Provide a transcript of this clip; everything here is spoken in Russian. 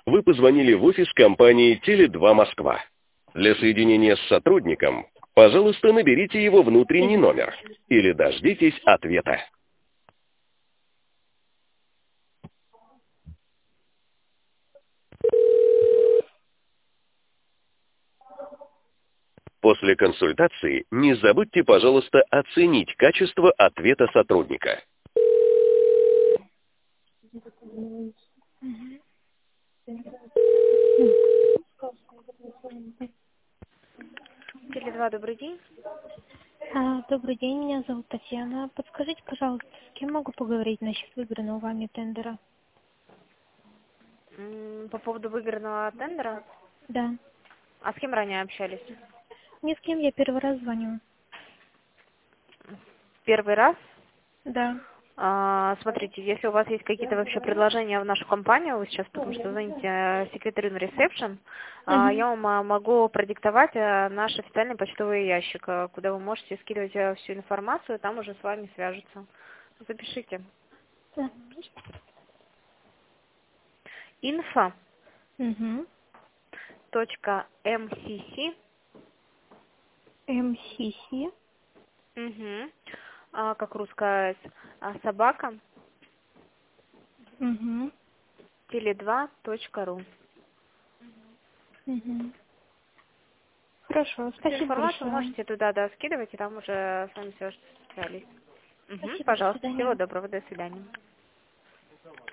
Вы позвонили в офис компании «Теле2 Москва». Для соединения с сотрудником, пожалуйста, наберите его внутренний номер или дождитесь ответа. После консультации не забудьте, пожалуйста, оценить качество ответа сотрудника. Теле2, добрый день. Добрый день, меня зовут Татьяна. Подскажите, пожалуйста, с кем могу поговорить насчет выигранного вами тендера? По поводу выигранного тендера? Да. А с кем ранее общались? Ни с кем, я первый раз звоню. Первый раз? Да. Смотрите, если у вас есть какие-то вообще предложения в нашу компанию, вы сейчас, потому что звоните секретарю на ресепшн, я вам могу продиктовать наш официальный почтовый ящик, куда вы можете скидывать всю информацию, там уже с вами свяжутся. Запишите. Да. Info. .mcc. MCC. Как русская собака. Теле2.ру. Хорошо, спасибо Информацию большое. можете туда скидывать, и там уже с вами свяжется специалист. Спасибо, до Пожалуйста, свидания. всего доброго, до свидания.